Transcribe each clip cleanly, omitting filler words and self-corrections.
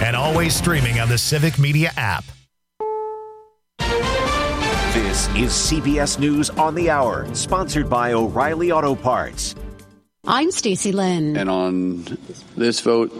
and always streaming on the Civic Media app. This is CBS News on the Hour, sponsored by O'Reilly Auto Parts. I'm Stacey Lynn. And on this vote,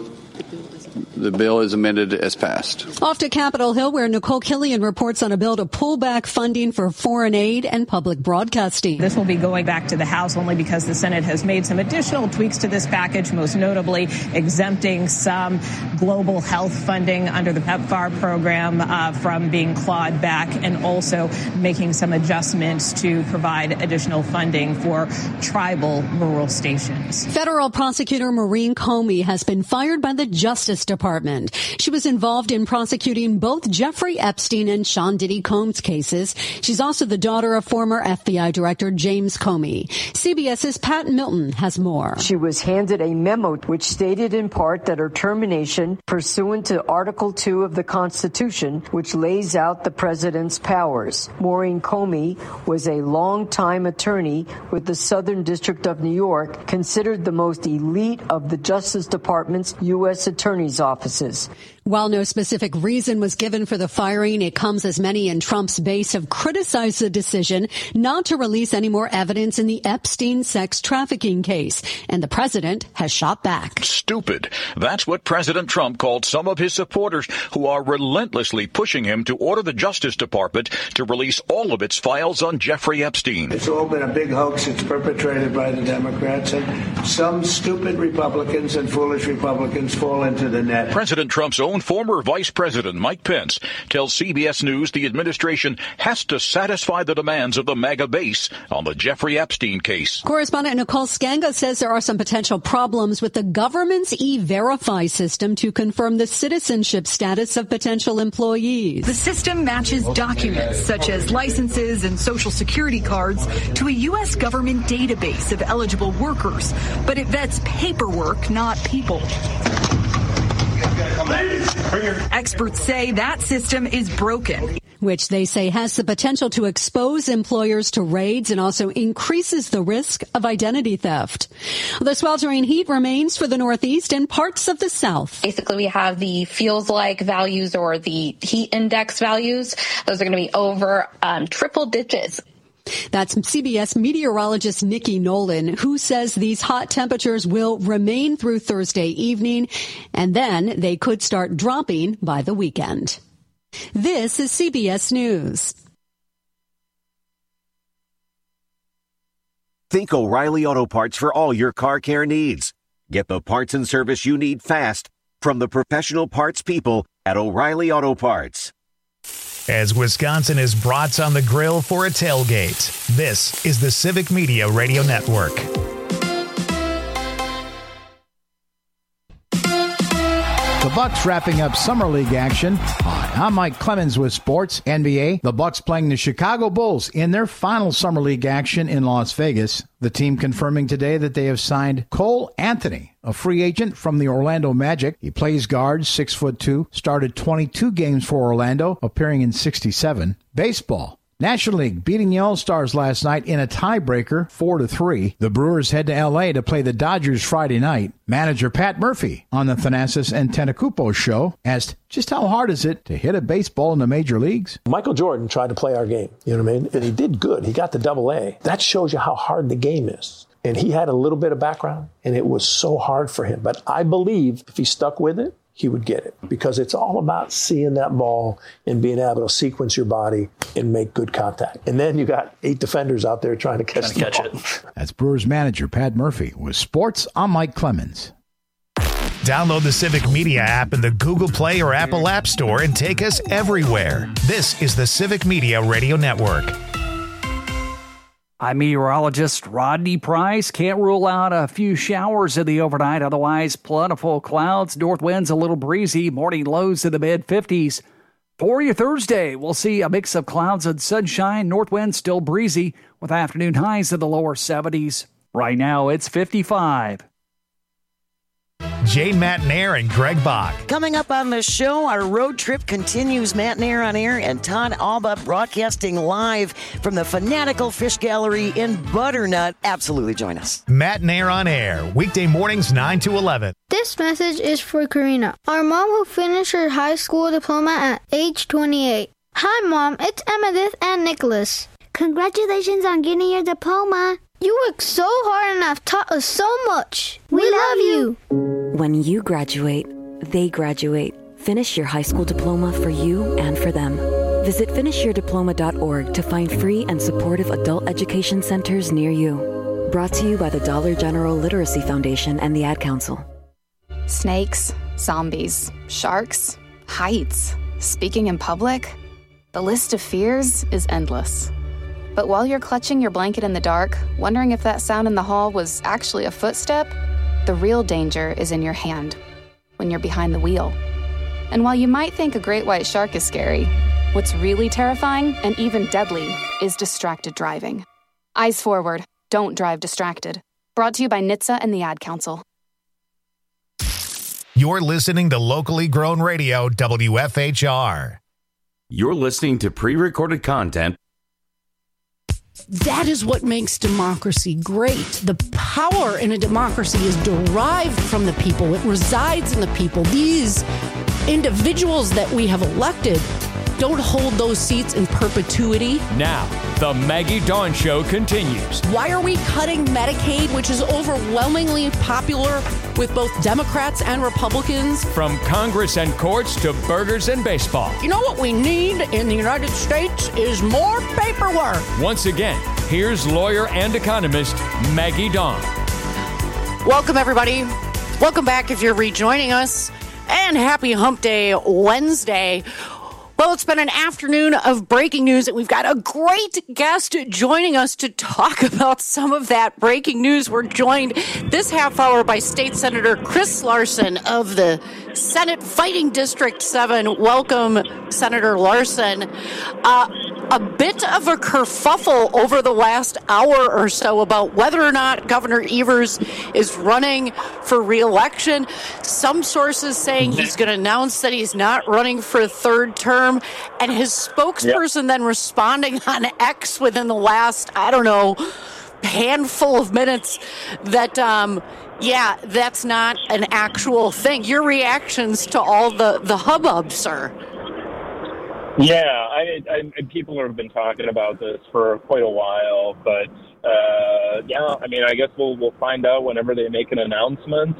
the bill is amended as passed. Off to Capitol Hill, where Nicole Killian reports on a bill to pull back funding for foreign aid and public broadcasting. This will be going back to the House only because the Senate has made some additional tweaks to this package, most notably exempting some global health funding under the PEPFAR program from being clawed back, and also making some adjustments to provide additional funding for tribal rural stations. Federal prosecutor Maureen Comey has been fired by the Justice Department. She was involved in prosecuting both Jeffrey Epstein and Sean Diddy Combs cases. She's also the daughter of former FBI Director James Comey. CBS's Pat Milton has more. She was handed a memo which stated in part that her termination pursuant to Article 2 of the Constitution, which lays out the president's powers. Maureen Comey was a longtime attorney with the Southern District of New York, considered the most elite of the Justice Department's U.S. attorneys' offices. While no specific reason was given for the firing, it comes as many in Trump's base have criticized the decision not to release any more evidence in the Epstein sex trafficking case. And the president has shot back. Stupid. That's what President Trump called some of his supporters who are relentlessly pushing him to order the Justice Department to release all of its files on Jeffrey Epstein. It's all been a big hoax. It's perpetrated by the Democrats, and some stupid Republicans and foolish Republicans fall into the net. President Trump's own former Vice President Mike Pence tells CBS News the administration has to satisfy the demands of the MAGA base on the Jeffrey Epstein case. Correspondent Nicole Skanga says there are some potential problems with the government's E-Verify system to confirm the citizenship status of potential employees. The system matches documents such as licenses and social security cards to a U.S. government database of eligible workers, but it vets paperwork, not people. Experts say that system is broken, which they say has the potential to expose employers to raids and also increases the risk of identity theft. The sweltering heat remains for the Northeast and parts of the South. Basically, we have the feels like values or the heat index values. Those are going to be over triple digits. That's CBS meteorologist Nikki Nolan, who says these hot temperatures will remain through Thursday evening, and then they could start dropping by the weekend. This is CBS News. Think O'Reilly Auto Parts for all your car care needs. Get the parts and service you need fast from the professional parts people at O'Reilly Auto Parts. As Wisconsin is brats on the grill for a tailgate, this is the Civic Media Radio Network. The Bucks wrapping up Summer League action. Hi, I'm Mike Clemens with Sports NBA. The Bucks playing the Chicago Bulls in their final Summer League action in Las Vegas. The team confirming today that they have signed Cole Anthony, a free agent from the Orlando Magic. He plays guard, 6'2", started 22 games for Orlando, appearing in 67. Baseball. National League beating the All-Stars last night in a tiebreaker, 4-3. The Brewers head to L.A. to play the Dodgers Friday night. Manager Pat Murphy on the Thanasis and Tentacupo show asked just how hard is it to hit a baseball in the major leagues? Michael Jordan tried to play our game, you know what I mean? And he did good. He got to AA. That shows you how hard the game is. And he had a little bit of background, and it was so hard for him. But I believe if he stuck with it, he would get it, because it's all about seeing that ball and being able to sequence your body and make good contact. And then you got 8 defenders out there trying to catch it. That's Brewers manager Pat Murphy with Sports. I'm Mike Clemens. Download the Civic Media app in the Google Play or Apple App Store and take us everywhere. This is the Civic Media Radio Network. I'm meteorologist Rodney Price. Can't rule out a few showers in the overnight. Otherwise, plentiful clouds. North winds a little breezy. Morning lows in the mid-50s. For your Thursday, we'll see a mix of clouds and sunshine. North winds still breezy with afternoon highs in the lower 70s. Right now, it's 55. Jane Matnair and Greg Bach. Coming up on the show, our road trip continues. Matnair on air and Todd Alba broadcasting live from the Fanatical Fish Gallery in Butternut. Absolutely join us. Matnair on air, weekday mornings 9 to 11. This message is for Karina, our mom who finished her high school diploma at age 28. Hi, Mom. It's Emmettith and Nicholas. Congratulations on getting your diploma. You worked so hard and have taught us so much. We love you. When you graduate, they graduate. Finish your high school diploma for you and for them. Visit finishyourdiploma.org to find free and supportive adult education centers near you. Brought to you by the Dollar General Literacy Foundation and the Ad Council. Snakes, zombies, sharks, heights, speaking in public. The list of fears is endless. But while you're clutching your blanket in the dark, wondering if that sound in the hall was actually a footstep, the real danger is in your hand, when you're behind the wheel. And while you might think a great white shark is scary, what's really terrifying and even deadly is distracted driving. Eyes forward, don't drive distracted. Brought to you by NHTSA and the Ad Council. You're listening to locally grown radio, WFHR. You're listening to pre-recorded content. That is what makes democracy great. The power in a democracy is derived from the people. It resides in the people. These individuals that we have elected don't hold those seats in perpetuity. Now, the Maggie Dawn Show continues. Why are we cutting Medicaid, which is overwhelmingly popular with both Democrats and Republicans? From Congress and courts to burgers and baseball. You know what we need in the United States is more paperwork. Once again, here's lawyer and economist Maggie Dawn. Welcome, everybody. Welcome back if you're rejoining us. And happy Hump Day Wednesday. Well, it's been an afternoon of breaking news, and we've got a great guest joining us to talk about some of that breaking news. We're joined this half hour by State Senator Chris Larson of the Senate Fighting District 7. Welcome, Senator Larson. A bit of a kerfuffle over the last hour or so about whether or not Governor Evers is running for re-election. Some sources saying he's going to announce that he's not running for a third term, and his spokesperson then responding on X within the last, handful of minutes that, that's not an actual thing. Your reactions to all the hubbub, sir? Yeah, people have been talking about this for quite a while, but I guess we'll find out whenever they make an announcement.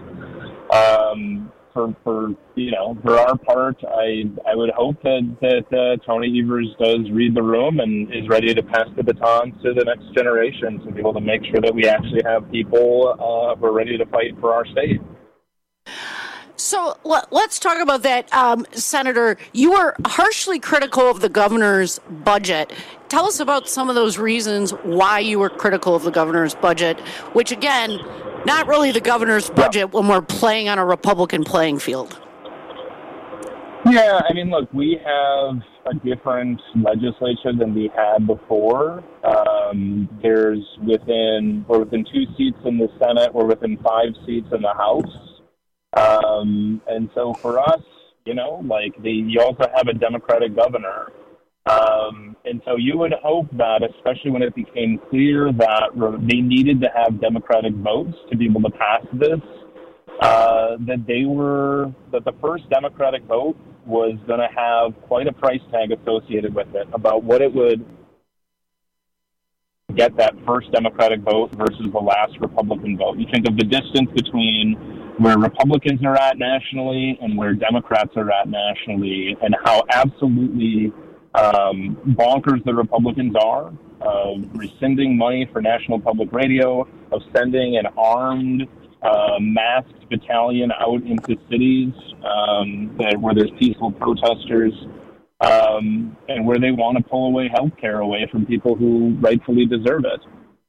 For our part, I would hope that Tony Evers does read the room and is ready to pass the baton to the next generation to be able to make sure that we actually have people who are ready to fight for our state. So let's talk about that, Senator. You were harshly critical of the governor's budget. Tell us about some of those reasons why you were critical of the governor's budget, which, again, not really the governor's budget when we're playing on a Republican playing field. Yeah, look, we have a different legislature than we had before. We're within 2 seats in the Senate. We're within 5 seats in the House. And so for us, you also have a Democratic governor. And so you would hope that, especially when it became clear that they needed to have Democratic votes to be able to pass this, that the first Democratic vote was going to have quite a price tag associated with it about what it would get that first Democratic vote versus the last Republican vote. You think of the distance between where Republicans are at nationally and where Democrats are at nationally, and how absolutely bonkers the Republicans are of rescinding money for National Public Radio, of sending an armed, masked battalion out into cities where there's peaceful protesters, and where they want to pull away health care away from people who rightfully deserve it.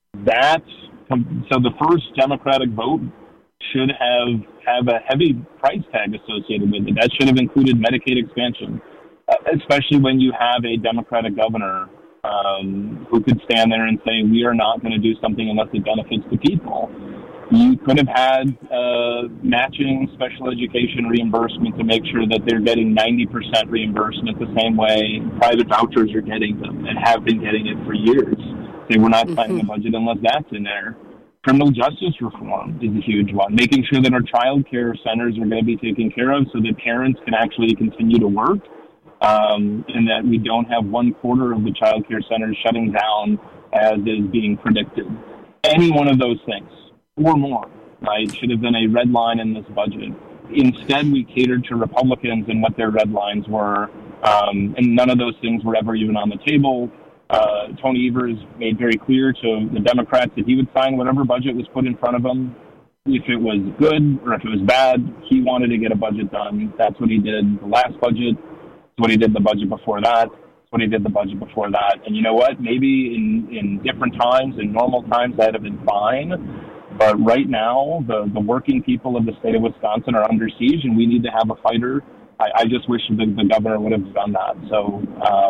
So the first Democratic vote should have a heavy price tag associated with it. That should have included Medicaid expansion, especially when you have a Democratic governor who could stand there and say, we are not going to do something unless it benefits the people. You could have had matching special education reimbursement to make sure that they're getting 90% reimbursement the same way private vouchers are getting them and have been getting it for years. Say we're not signing a budget unless that's in there. Criminal justice reform is a huge one. Making sure that our child care centers are going to be taken care of so that parents can actually continue to work, and that we don't have 1/4 of the child care centers shutting down as is being predicted. Any one of those things or more, right, should have been a red line in this budget. Instead, we catered to Republicans and what their red lines were, and none of those things were ever even on the table. Tony Evers made very clear to the Democrats that he would sign whatever budget was put in front of him. If it was good or if it was bad, he wanted to get a budget done. That's what he did the last budget. That's what he did the budget before that. That's what he did the budget before that. And you know what? Maybe in different times, in normal times, that would have been fine. But right now, the working people of the state of Wisconsin are under siege, and we need to have a fighter. I just wish the governor would have done that. So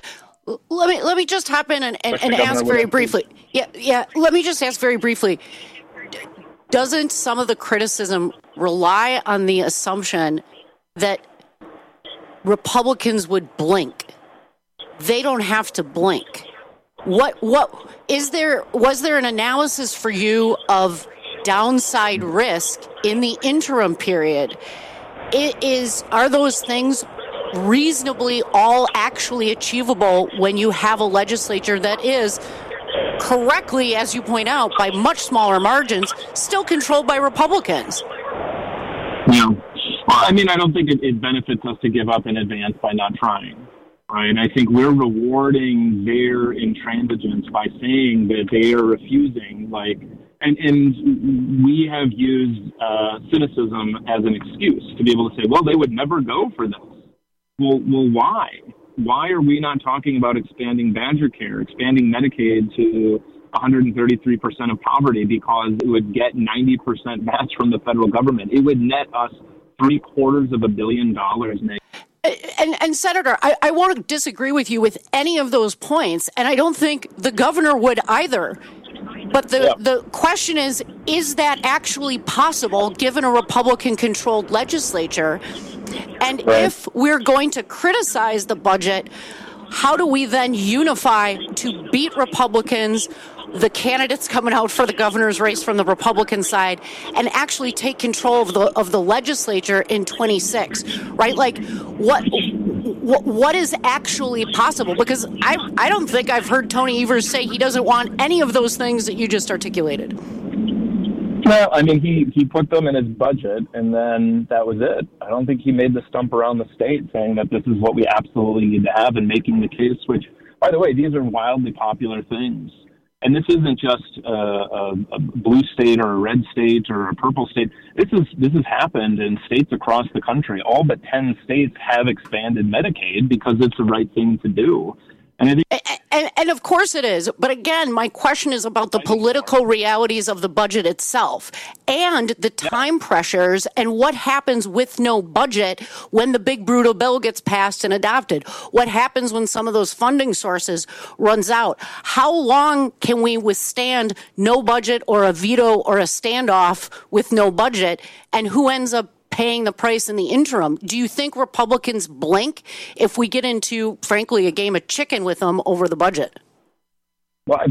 let me just hop in and ask very briefly. Yeah. Let me just ask very briefly. Doesn't some of the criticism rely on the assumption that Republicans would blink? They don't have to blink. What was there an analysis for you of downside risk in the interim period? Are those things reasonably all actually achievable when you have a legislature that is correctly, as you point out, by much smaller margins, still controlled by Republicans? Yeah. Well, I mean, I don't think it benefits us to give up in advance by not trying. Right. I think we're rewarding their intransigence by saying that they are refusing, and we have used cynicism as an excuse to be able to say, well, they would never go for this. Well, why? Why are we not talking about expanding Badger Care, expanding Medicaid to 133% of poverty, because it would get 90% match from the federal government? It would net us $750 million. And Senator, I won't disagree with you with any of those points, and I don't think the governor would either. But the question is that actually possible given a Republican-controlled legislature? And if we're going to criticize the budget, how do we then unify to beat Republicans, the candidates coming out for the governor's race from the Republican side, and actually take control of the legislature in 26, right? Like, what is actually possible? Because I don't think I've heard Tony Evers say he doesn't want any of those things that you just articulated. Well, I mean, he put them in his budget, and then that was it. I don't think he made the stump around the state saying that this is what we absolutely need to have, and making the case, which, by the way, these are wildly popular things. And this isn't just a blue state or a red state or a purple state. This has happened in states across the country. All but 10 states have expanded Medicaid because it's the right thing to do. And of course it is. But again, my question is about the political realities of the budget itself and the time pressures and what happens with no budget when the big brutal bill gets passed and adopted. What happens when some of those funding sources runs out? How long can we withstand no budget or a veto or a standoff with no budget? And who ends up paying the price in the interim? Do you think Republicans blink if we get into, frankly, a game of chicken with them over the budget? Well,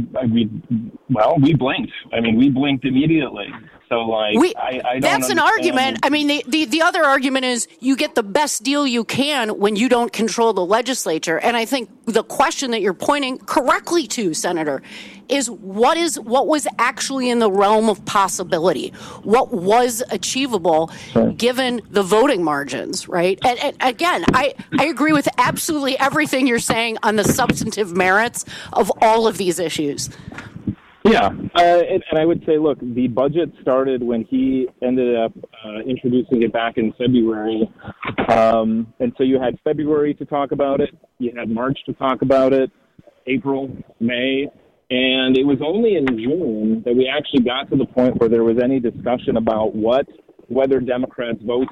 we blinked. I mean, we blinked immediately. So, I don't that's an argument. I mean, the other argument is you get the best deal you can when you don't control the legislature. And I think the question that you're pointing correctly to, Senator, is what was actually in the realm of possibility? What was achievable given the voting margins, right? And again, I agree with absolutely everything you're saying on the substantive merits of all of these issues. Yeah, and I would say, look, the budget started when he ended up introducing it back in February. And so you had February to talk about it, you had March to talk about it, April, May, and it was only in June that we actually got to the point where there was any discussion about whether Democrats' votes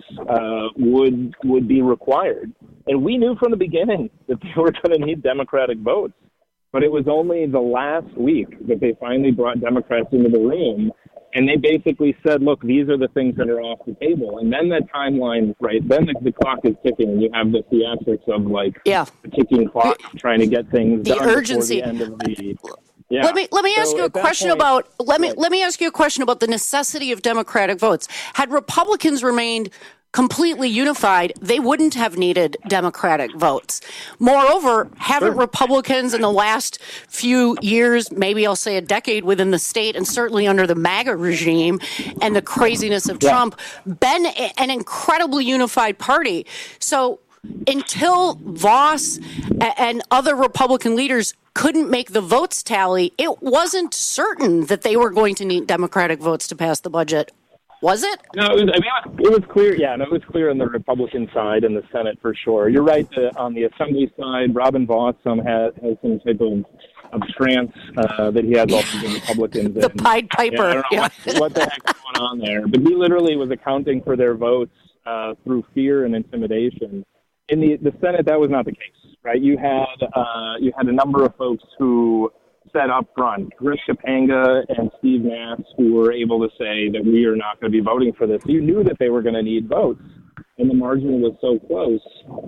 would be required. And we knew from the beginning that they were going to need Democratic votes. But it was only the last week that they finally brought Democrats into the room. And they basically said, look, these are the things that are off the table. And then the timeline, right, then the clock is ticking, and you have the theatrics of, like, the ticking clock, trying to get things done urgency. before the end of the... Yeah. Let me ask you a question about let me ask you a question about the necessity of Democratic votes. Had Republicans remained completely unified, they wouldn't have needed Democratic votes. Moreover, haven't Republicans in the last few years, maybe I'll say a decade within the state, and certainly under the MAGA regime and the craziness of Trump, been an incredibly unified party? So until Vos and other Republican leaders couldn't make the votes tally, it wasn't certain that they were going to need Democratic votes to pass the budget. Was it? No, it was clear. Yeah, no, it was clear on the Republican side in the Senate for sure. You're right. On the Assembly side, Robin Vos has some type of trance that he has all the Republicans the in. Pied Piper. I don't know what the heck's going on there. But he literally was accounting for their votes through fear and intimidation. In the Senate, that was not the case, right? You had a number of folks who said up front, Chris Kapanga and Steve Nass, who were able to say that we are not going to be voting for this. You knew that they were going to need votes, and the margin was so close.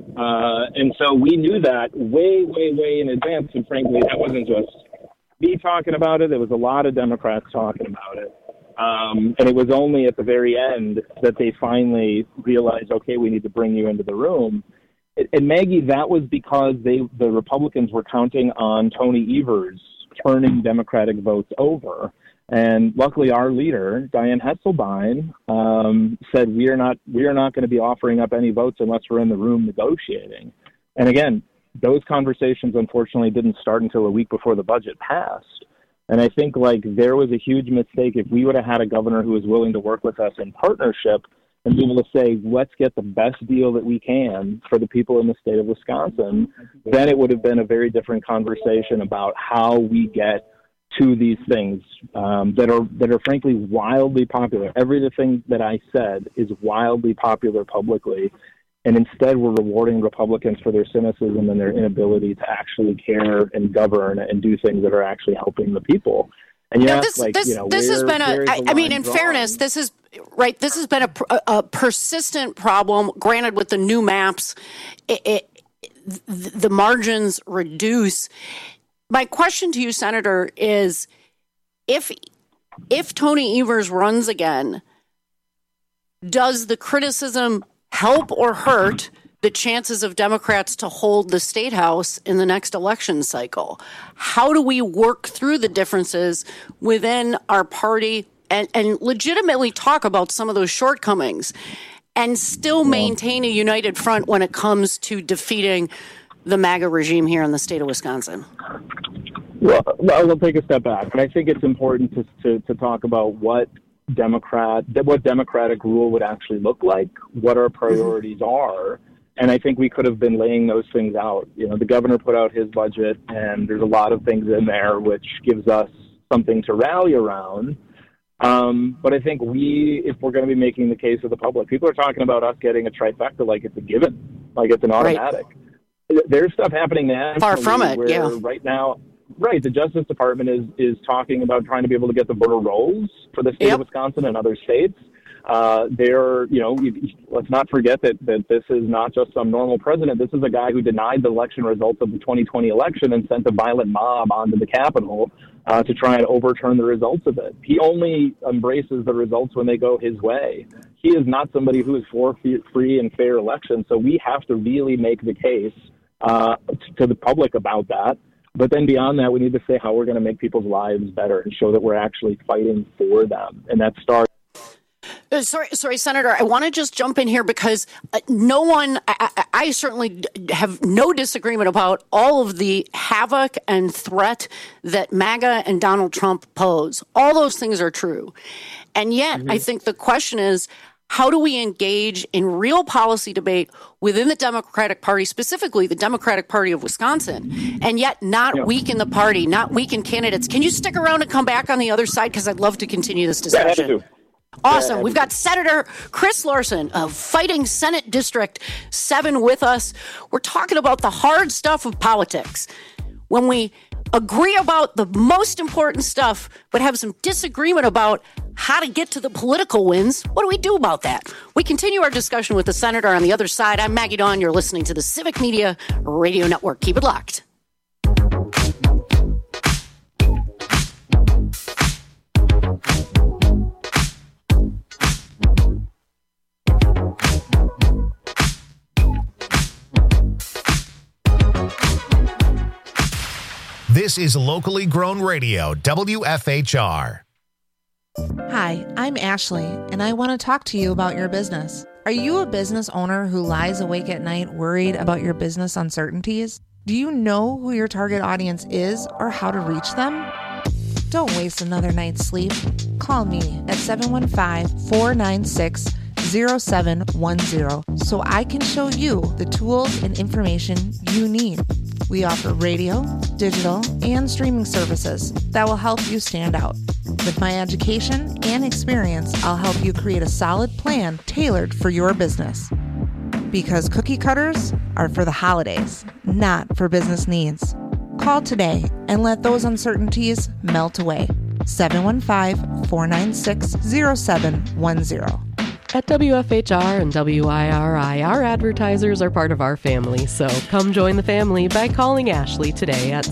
And so we knew that way, way, way in advance, and frankly, that wasn't just me talking about it. There was a lot of Democrats talking about it. And it was only at the very end that they finally realized, okay, we need to bring you into the room. And Maggie, that was because the Republicans were counting on Tony Evers turning Democratic votes over. And luckily our leader, Dianne Hetzelbein, said we are not going to be offering up any votes unless we're in the room negotiating. And again, those conversations unfortunately didn't start until a week before the budget passed. And I think there was a huge mistake if we would have had a governor who was willing to work with us in partnership and be able to say, let's get the best deal that we can for the people in the state of Wisconsin, then it would have been a very different conversation about how we get to these things that are frankly wildly popular. Everything that I said is wildly popular publicly, and instead we're rewarding Republicans for their cynicism and their inability to actually care and govern and do things that are actually helping the people. And this has been in fairness, this has been a persistent problem. Granted, with the new maps, the margins reduce. My question to you, Senator, is if Tony Evers runs again, does the criticism help or hurt the chances of Democrats to hold the state house in the next election cycle? How do we work through the differences within our party and legitimately talk about some of those shortcomings and still maintain a united front when it comes to defeating the MAGA regime here in the state of Wisconsin? Well, we'll take a step back. And I think it's important to talk about what democratic rule would actually look like, what our priorities are. And I think we could have been laying those things out. The governor put out his budget, and there's a lot of things in there which gives us something to rally around. But I think if we're going to be making the case of the public, people are talking about us getting a trifecta like it's a given, like it's an automatic. Right. There's stuff happening nationally. Far from it, where right now, the Justice Department is talking about trying to be able to get the voter rolls for the state of Wisconsin and other states. Let's not forget that this is not just some normal president. This is a guy who denied the election results of the 2020 election and sent a violent mob onto the Capitol to try and overturn the results of it. He only embraces the results when they go his way. He is not somebody who is for free and fair elections. So we have to really make the case to the public about that. But then beyond that, we need to say how we're going to make people's lives better and show that we're actually fighting for them. And that starts. Sorry, Senator, I want to just jump in here because I certainly have no disagreement about all of the havoc and threat that MAGA and Donald Trump pose. All those things are true. And yet, I think the question is, how do we engage in real policy debate within the Democratic Party, specifically the Democratic Party of Wisconsin, and yet not weaken the party, not weaken candidates? Can you stick around and come back on the other side? Because I'd love to continue this discussion. Yeah, awesome. We've got Senator Chris Larson of Fighting Senate District 7 with us. We're talking about the hard stuff of politics. When we agree about the most important stuff, but have some disagreement about how to get to the political wins. What do we do about that? We continue our discussion with the senator on the other side. I'm Maggie Dawn. You're listening to the Civic Media Radio Network. Keep it locked. This is locally grown radio, WFHR. Hi, I'm Ashley, and I want to talk to you about your business. Are you a business owner who lies awake at night worried about your business uncertainties? Do you know who your target audience is or how to reach them? Don't waste another night's sleep. Call me at 715-496-0710 so I can show you the tools and information you need. We offer radio, digital, and streaming services that will help you stand out. With my education and experience, I'll help you create a solid plan tailored for your business. Because cookie cutters are for the holidays, not for business needs. Call today and let those uncertainties melt away. 715-496-0710. At WFHR and WIRI, our advertisers are part of our family, so come join the family by calling Ashley today at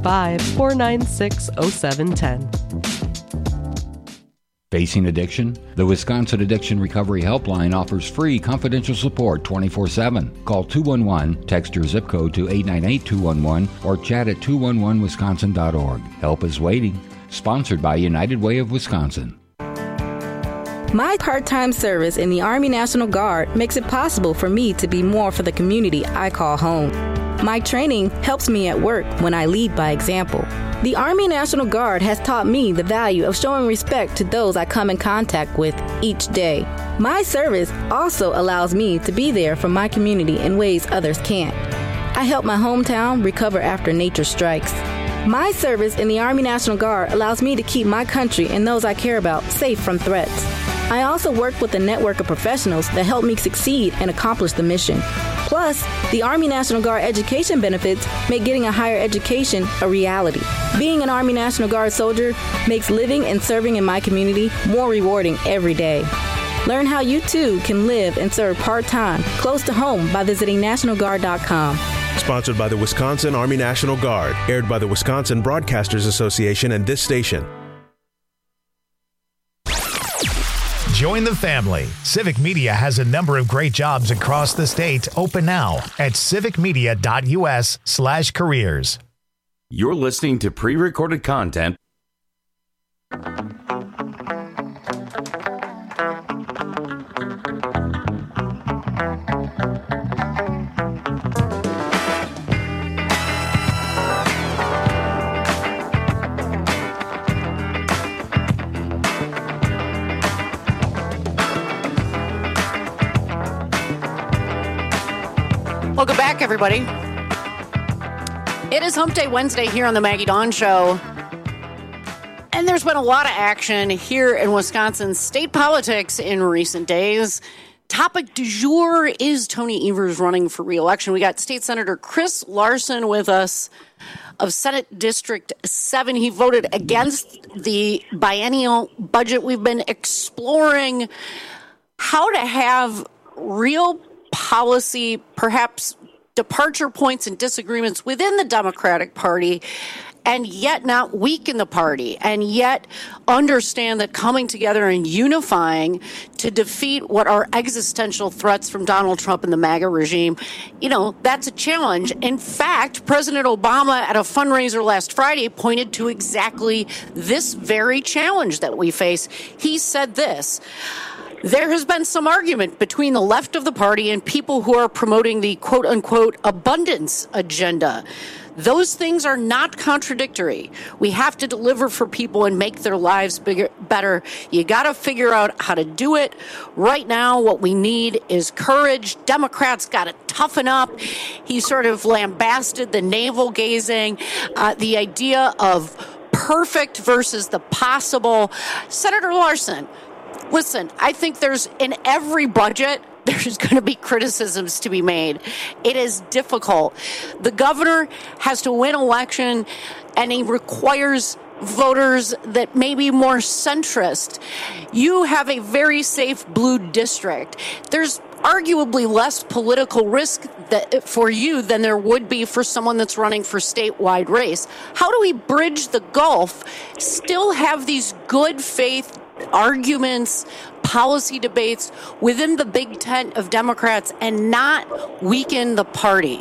715-496-0710. Facing addiction? The Wisconsin Addiction Recovery Helpline offers free confidential support 24/7. Call 211, text your zip code to 898-211, or chat at 211wisconsin.org. Help is waiting. Sponsored by United Way of Wisconsin. My part-time service in the Army National Guard makes it possible for me to be more for the community I call home. My training helps me at work when I lead by example. The Army National Guard has taught me the value of showing respect to those I come in contact with each day. My service also allows me to be there for my community in ways others can't. I help my hometown recover after nature strikes. My service in the Army National Guard allows me to keep my country and those I care about safe from threats. I also work with a network of professionals that help me succeed and accomplish the mission. Plus, the Army National Guard education benefits make getting a higher education a reality. Being an Army National Guard soldier makes living and serving in my community more rewarding every day. Learn how you too can live and serve part-time, close to home by visiting NationalGuard.com. Sponsored by the Wisconsin Army National Guard. Aired by the Wisconsin Broadcasters Association and this station. Join the family. Civic Media has a number of great jobs across the state open now at civicmedia.us/careers. You're listening to pre-recorded content. Welcome back, everybody. It is Hump Day Wednesday here on the Maggie Dawn Show. And there's been a lot of action here in Wisconsin state politics in recent days. Topic du jour is Tony Evers running for re-election. We got State Senator Chris Larson with us of Senate District 7. He voted against the biennial budget. We've been exploring how to have real policy, perhaps departure points and disagreements within the Democratic Party, and yet not weaken the party, and yet understand that coming together and unifying to defeat what are existential threats from Donald Trump and the MAGA regime, that's a challenge. In fact, President Obama at a fundraiser last Friday pointed to exactly this very challenge that we face. He said this: there has been some argument between the left of the party and people who are promoting the quote-unquote abundance agenda. Those things are not contradictory. We have to deliver for people and make their lives better. You got to figure out how to do it. Right now, what we need is courage. Democrats got to toughen up. He sort of lambasted the navel-gazing, the idea of perfect versus the possible. Senator Larson, listen, I think in every budget, there's going to be criticisms to be made. It is difficult. The governor has to win election, and he requires voters that may be more centrist. You have a very safe blue district. There's arguably less political risk for you than there would be for someone that's running for statewide race. How do we bridge the gulf, still have these good faith arguments, policy debates within the big tent of Democrats and not weaken the party?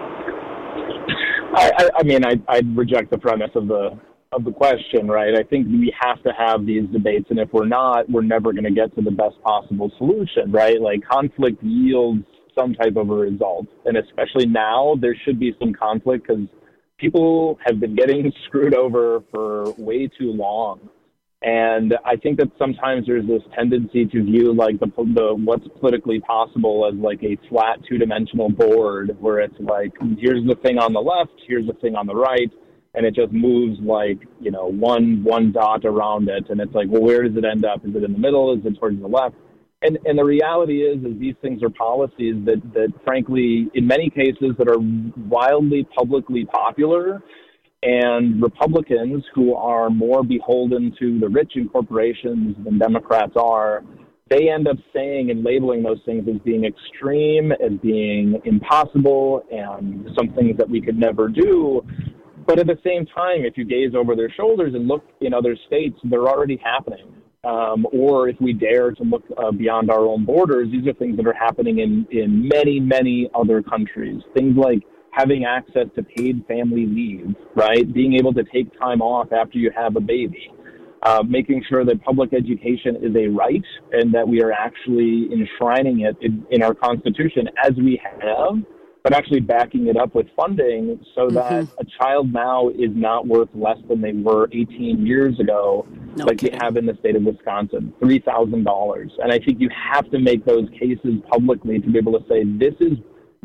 I mean, I'd reject the premise of the question, right? I think we have to have these debates, and if we're not, we're never going to get to the best possible solution, right? Like, conflict yields some type of a result, and especially now, there should be some conflict because people have been getting screwed over for way too long. And I think that sometimes there's this tendency to view like the what's politically possible as like a flat two-dimensional board where it's like, here's the thing on the left, here's the thing on the right, and it just moves like, you know, one dot around it. And it's like, well, where does it end up? Is it in the middle? Is it towards the left? And the reality is these things are policies that frankly, in many cases that are wildly publicly popular. And Republicans, who are more beholden to the rich and corporations than Democrats are, they end up saying and labeling those things as being extreme, as being impossible, and some things that we could never do. But at the same time, if you gaze over their shoulders and look in other states, they're already happening. Or if we dare to look beyond our own borders, these are things that are happening in many, many other countries. Things like having access to paid family leave, right? Being able to take time off after you have a baby. Making sure that public education is a right and that we are actually enshrining it in our Constitution as we have, but actually backing it up with funding so that a child now is not worth less than they were 18 years ago, like we have in the state of Wisconsin, $3,000. And I think you have to make those cases publicly to be able to say, this is,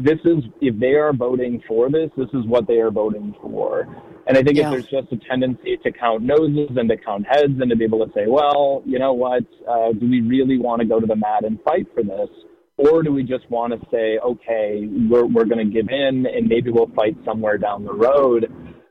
if they are voting for this is what they are voting for. And I think if there's just a tendency to count noses and to count heads and to be able to say, well, you know what, do we really want to go to the mat and fight for this? Or do we just want to say, okay, we're going to give in and maybe we'll fight somewhere down the road?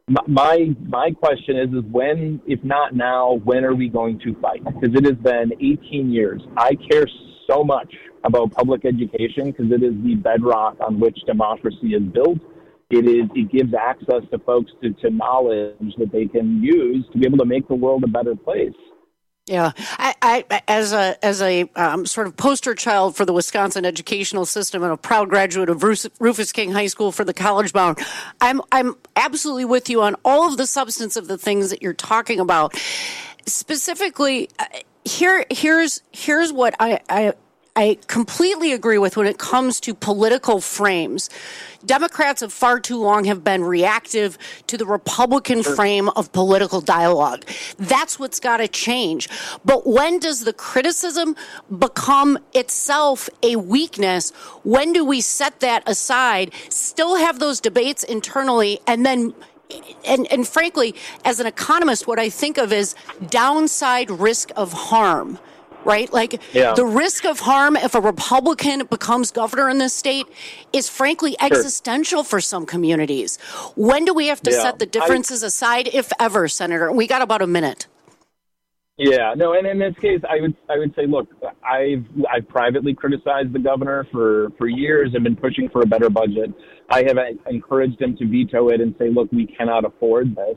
My question is when, if not now, when are we going to fight? Because it has been 18 years. I care so much about public education because it is the bedrock on which democracy is built. It gives access to folks to knowledge that they can use to be able to make the world a better place. Yeah, I as a sort of poster child for the Wisconsin educational system and a proud graduate of Rufus King High School for the college bound, I'm absolutely with you on all of the substance of the things that you're talking about. Specifically, here's what I completely agree with when it comes to political frames. Democrats have far too long have been reactive to the Republican frame of political dialogue. That's what's got to change. But when does the criticism become itself a weakness? When do we set that aside, still have those debates internally, and then and frankly, as an economist, what I think of is downside risk of harm. Right? Like the risk of harm if a Republican becomes governor in this state is frankly existential for some communities. When do we have to set the differences aside, if ever, Senator? We got about a minute. Yeah, no, and in this case, I would say, look, I've privately criticized the governor for years and been pushing for a better budget. I have encouraged him to veto it and say, look, we cannot afford this.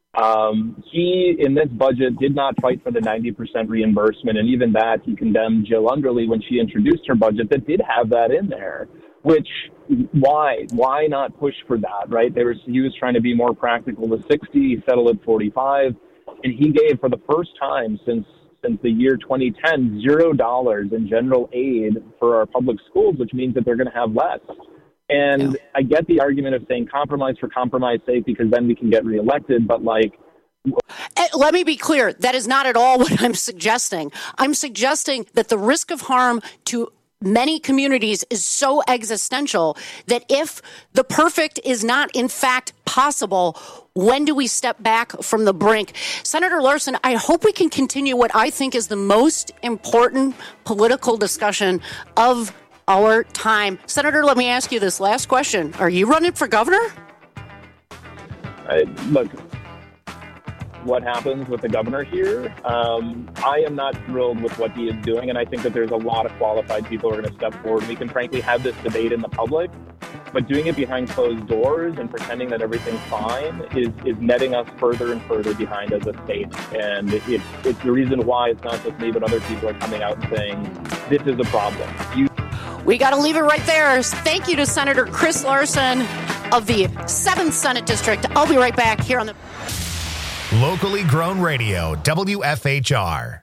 He, in this budget, did not fight for the 90% reimbursement, and even that, he condemned Jill Underly when she introduced her budget that did have that in there, which, why not push for that, right? He was trying to be more practical with 60, he settled at 45, and he gave, for the first time since the year 2010, $0 in general aid for our public schools, which means that they're going to have less. And I get the argument of saying compromise for compromise sake because then we can get reelected, but like... Let me be clear. That is not at all what I'm suggesting. I'm suggesting that the risk of harm to many communities is so existential that if the perfect is not in fact possible, when do we step back from the brink? Senator Larson, I hope we can continue what I think is the most important political discussion of our time. Senator, let me ask you this last question. Are you running for governor? Look, what happens with the governor here. I am not thrilled with what he is doing, and I think that there's a lot of qualified people who are going to step forward. We can frankly have this debate in the public, but doing it behind closed doors and pretending that everything's fine is netting us further and further behind as a state. And it's the reason why it's not just me, but other people are coming out and saying, this is a problem. We got to leave it right there. Thank you to Senator Chris Larson of the 7th Senate District. I'll be right back here on the Locally grown radio, WFHR.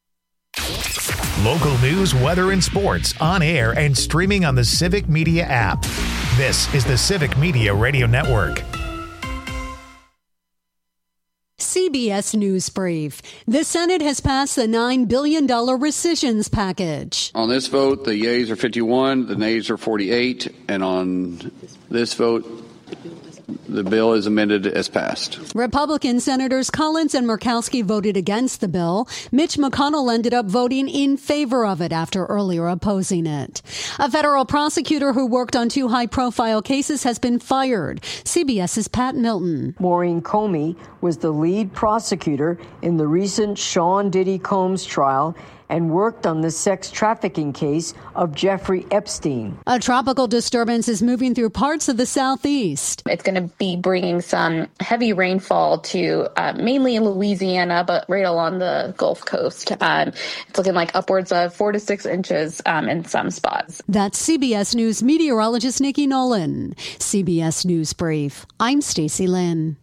Local news, weather, and sports on air and streaming on the Civic Media app. This is the Civic Media Radio Network. CBS News Brief. The Senate has passed the $9 billion rescissions package. On this vote, the yeas are 51, the nays are 48, and on this vote, the bill is amended as passed. Republican Senators Collins and Murkowski voted against the bill. Mitch McConnell ended up voting in favor of it after earlier opposing it. A federal prosecutor who worked on 2 high-profile cases has been fired. CBS's Pat Milton. Maureen Comey was the lead prosecutor in the recent Sean Diddy Combs trial and worked on the sex trafficking case of Jeffrey Epstein. A tropical disturbance is moving through parts of the southeast. It's going to be bringing some heavy rainfall to mainly in Louisiana, but right along the Gulf Coast. It's looking like upwards of 4 to 6 inches in some spots. That's CBS News meteorologist Nikki Nolan. CBS News Brief. I'm Stacey Lynn.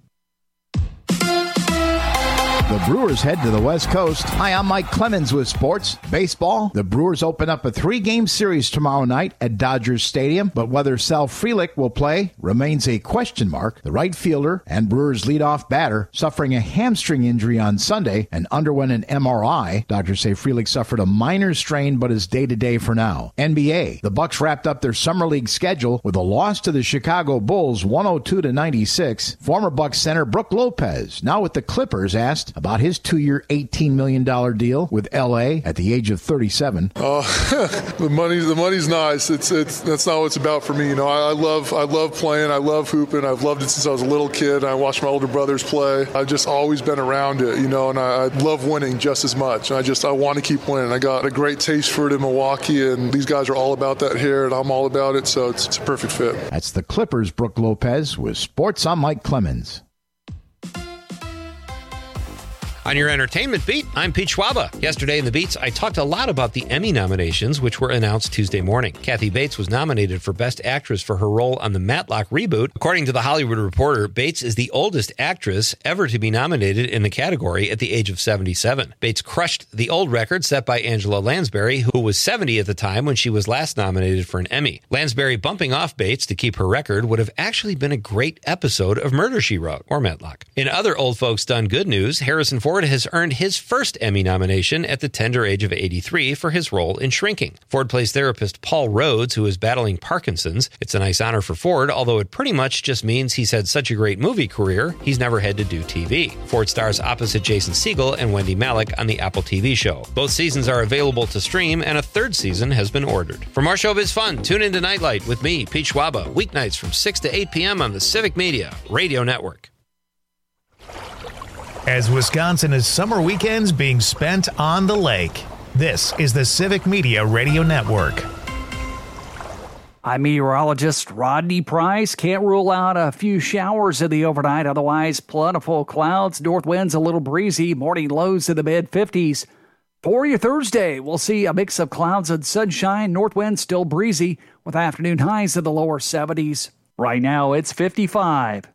The Brewers head to the West Coast. Hi, I'm Mike Clemens with sports. Baseball. The Brewers open up a 3-game series tomorrow night at Dodgers Stadium, but whether Sal Frelick will play remains a question mark. The right fielder and Brewers leadoff batter suffering a hamstring injury on Sunday and underwent an MRI. Doctors say Frelick suffered a minor strain but is day-to-day for now. NBA. The Bucks wrapped up their summer league schedule with a loss to the Chicago Bulls 102-96. Former Bucks center Brook Lopez, now with the Clippers, asked about his 2-year, $18 million deal with L.A. at the age of 37. The money's nice. That's not what it's about for me. You know, I love playing. I love hooping. I've loved it since I was a little kid. I watched my older brothers play. I've just always been around it, you know, and I love winning just as much. I want to keep winning. I got a great taste for it in Milwaukee, and these guys are all about that here, and I'm all about it, so it's a perfect fit. That's the Clippers' Brook Lopez with sports. I'm Mike Clemens. On your entertainment beat, I'm Pete Schwaba. Yesterday in the Beats, I talked a lot about the Emmy nominations, which were announced Tuesday morning. Kathy Bates was nominated for Best Actress for her role on the Matlock reboot. According to The Hollywood Reporter, Bates is the oldest actress ever to be nominated in the category at the age of 77. Bates crushed the old record set by Angela Lansbury, who was 70 at the time when she was last nominated for an Emmy. Lansbury bumping off Bates to keep her record would have actually been a great episode of Murder, She Wrote, or Matlock. In other old folks done good news, Harrison Ford has earned his first Emmy nomination at the tender age of 83 for his role in Shrinking. Ford plays therapist Paul Rhodes, who is battling Parkinson's. It's a nice honor for Ford, although it pretty much just means he's had such a great movie career, he's never had to do TV. Ford stars opposite Jason Segel and Wendy Malick on the Apple TV show. Both seasons are available to stream, and a 3rd season has been ordered. For more showbiz fun, tune into Nightlight with me, Pete Schwaba, weeknights from 6 to 8 p.m. on the Civic Media Radio Network. As Wisconsin is summer weekends being spent on the lake, this is the Civic Media Radio Network. I'm meteorologist Rodney Price. Can't rule out a few showers in the overnight. Otherwise, plentiful clouds. North winds a little breezy. Morning lows in the mid-50s. For your Thursday, we'll see a mix of clouds and sunshine. North winds still breezy with afternoon highs in the lower 70s. Right now, it's 55.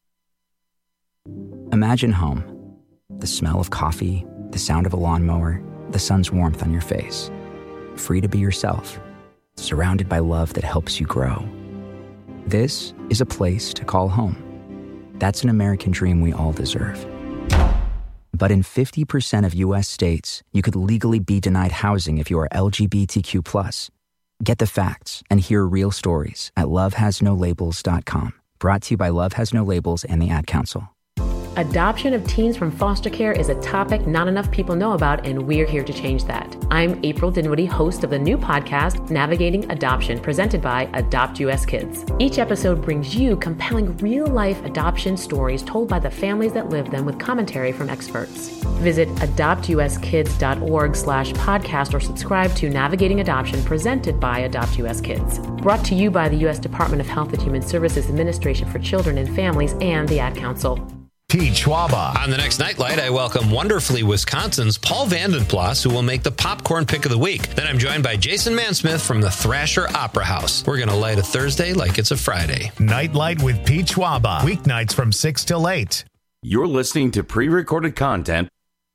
Imagine home. The smell of coffee, the sound of a lawnmower, the sun's warmth on your face. Free to be yourself, surrounded by love that helps you grow. This is a place to call home. That's an American dream we all deserve. But in 50% of U.S. states, you could legally be denied housing if you are LGBTQ+. Get the facts and hear real stories at lovehasnolabels.com. Brought to you by Love Has No Labels and the Ad Council. Adoption of teens from foster care is a topic not enough people know about, and we're here to change that. I'm April Dinwiddie, host of the new podcast, Navigating Adoption, presented by Adopt US Kids. Each episode brings you compelling real-life adoption stories told by the families that live them with commentary from experts. Visit adoptuskids.org/podcast or subscribe to Navigating Adoption, presented by Adopt US Kids. Brought to you by the U.S. Department of Health and Human Services Administration for Children and Families and the Ad Council. Pete Schwaba. On the next Nightlight, I welcome Wonderfully Wisconsin's Paul Vandenplas, who will make the popcorn pick of the week. Then I'm joined by Jason Mansmith from the Thrasher Opera House. We're going to light a Thursday like it's a Friday. Nightlight with Pete Schwaba. Weeknights from 6 till 8. You're listening to pre-recorded content.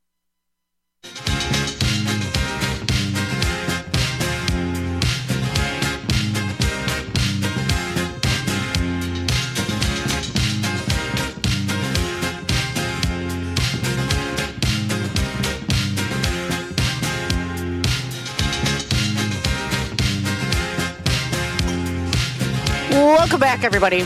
Welcome back, everybody.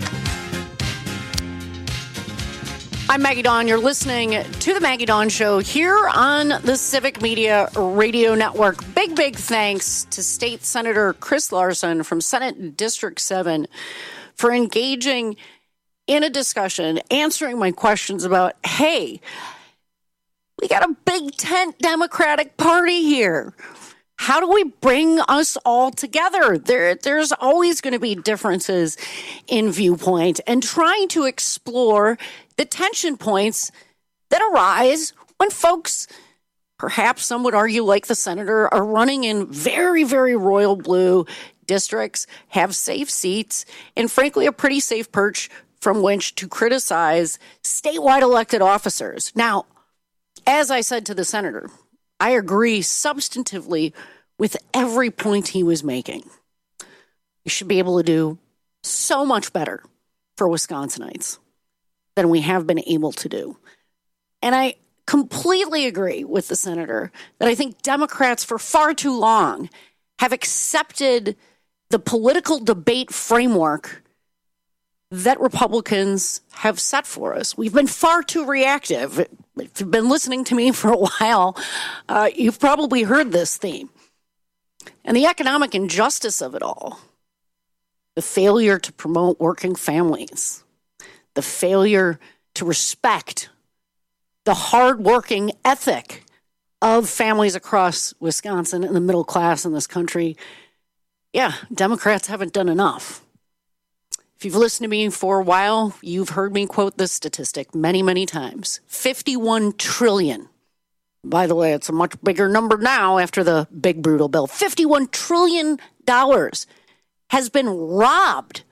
I'm Maggie Dawn. You're listening to the Maggie Dawn Show here on the Civic Media Radio Network. Big thanks to State Senator Chris Larson from Senate District 7 for engaging in a discussion, answering my questions about, hey, we got a big tent Democratic Party here. How do we bring us all together? There's always going to be differences in viewpoint, and trying to explore the tension points that arise when folks, perhaps some would argue like the senator, are running in very, very royal blue districts, have safe seats, and frankly, a pretty safe perch from which to criticize statewide elected officers. Now, as I said to the senator, I agree substantively with every point he was making. We should be able to do so much better for Wisconsinites than we have been able to do. And I completely agree with the senator that I think Democrats for far too long have accepted the political debate framework that Republicans have set for us. We've been far too reactive. If you've been listening to me for a while, you've probably heard this theme. And the economic injustice of it all, the failure to promote working families, the failure to respect the hardworking ethic of families across Wisconsin and the middle class in this country. Yeah, Democrats haven't done enough. If you've listened to me for a while, you've heard me quote this statistic many, many times. $51 trillion. By the way, it's a much bigger number now after the big brutal bill. $51 trillion has been robbed,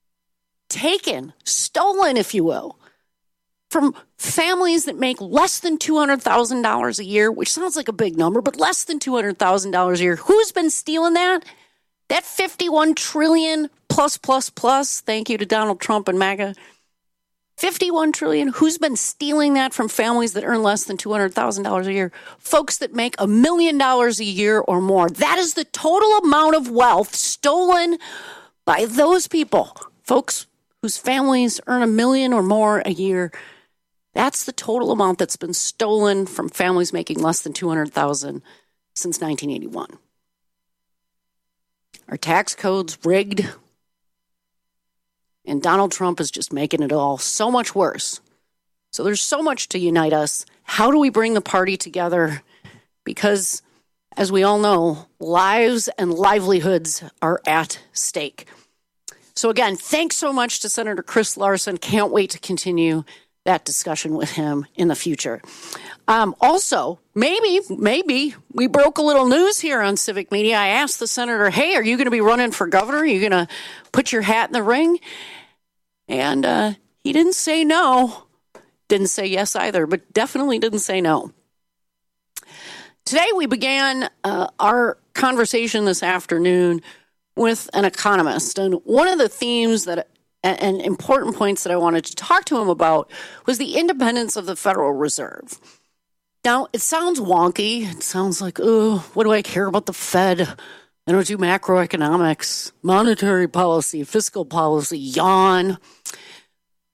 taken, stolen, if you will, from families that make less than $200,000 a year, which sounds like a big number, but less than $200,000 a year. Who's been stealing that? That $51 trillion plus. Thank you to Donald Trump and MAGA. $51 trillion. Who's been stealing that from families that earn less than $200,000 a year? Folks that make $1 million a year or more. That is the total amount of wealth stolen by those people. Folks whose families earn $1 million or more a year. That's the total amount that's been stolen from families making less than $200,000 since 1981. Our tax code's rigged, and Donald Trump is just making it all so much worse. So there's so much to unite us. How do we bring the party together? Because, as we all know, lives and livelihoods are at stake. So again, thanks so much to Senator Chris Larson. Can't wait to continue that discussion with him in the future. Also, maybe we broke a little news here on Civic Media. I asked the senator, hey, are you going to be running for governor? Are you going to put your hat in the ring? And he didn't say no. Didn't say yes either, but definitely didn't say no. Today we began our conversation this afternoon with an economist. And one of the themes and important points that I wanted to talk to him about was the independence of the Federal Reserve. Now, it sounds wonky. It sounds like, oh, what do I care about the Fed? I don't do macroeconomics, monetary policy, fiscal policy, yawn.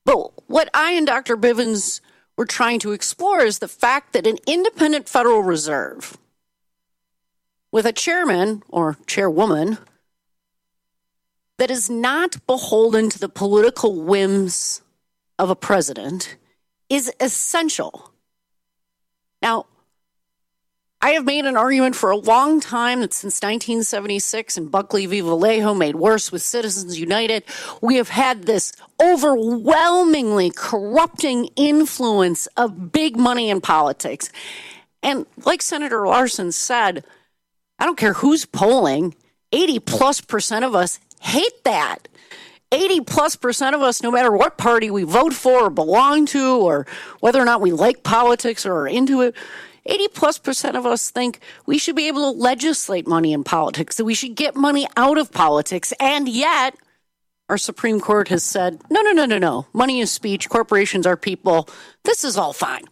But what I and Dr. Bivens were trying to explore is the fact that an independent Federal Reserve with a chairman or chairwoman that is not beholden to the political whims of a president is essential. Now, I have made an argument for a long time that since 1976 and Buckley v. Vallejo made worse with Citizens United, we have had this overwhelmingly corrupting influence of big money in politics. And like Senator Larson said, I don't care who's polling, 80+% of us hate that. 80+% of us, no matter what party we vote for or belong to or whether or not we like politics or are into it, 80+% of us think we should be able to legislate money in politics, that we should get money out of politics. And yet, our Supreme Court has said, no. Money is speech. Corporations are people. This is all fine.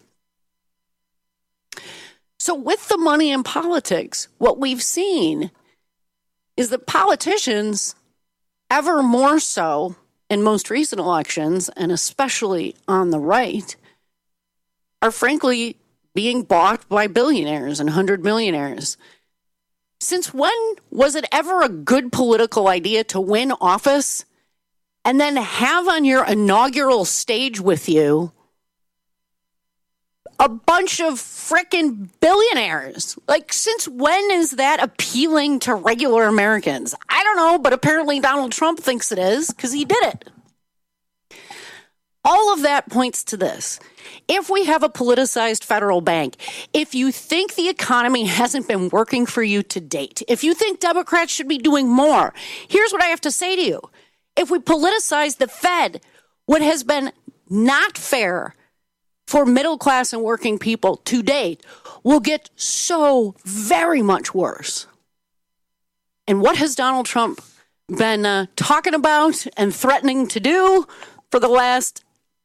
So with the money in politics, what we've seen is that politicians, ever more so in most recent elections, and especially on the right, are frankly being bought by billionaires and 100 millionaires. Since when was it ever a good political idea to win office and then have on your inaugural stage with you a bunch of frickin' billionaires? Like, since when is that appealing to regular Americans? I don't know, but apparently Donald Trump thinks it is because he did it. All of that points to this. If we have a politicized federal bank, if you think the economy hasn't been working for you to date, if you think Democrats should be doing more, here's what I have to say to you. If we politicize the Fed, what has been not fair for middle class and working people to date will get so very much worse. And what has Donald Trump been talking about and threatening to do for the last,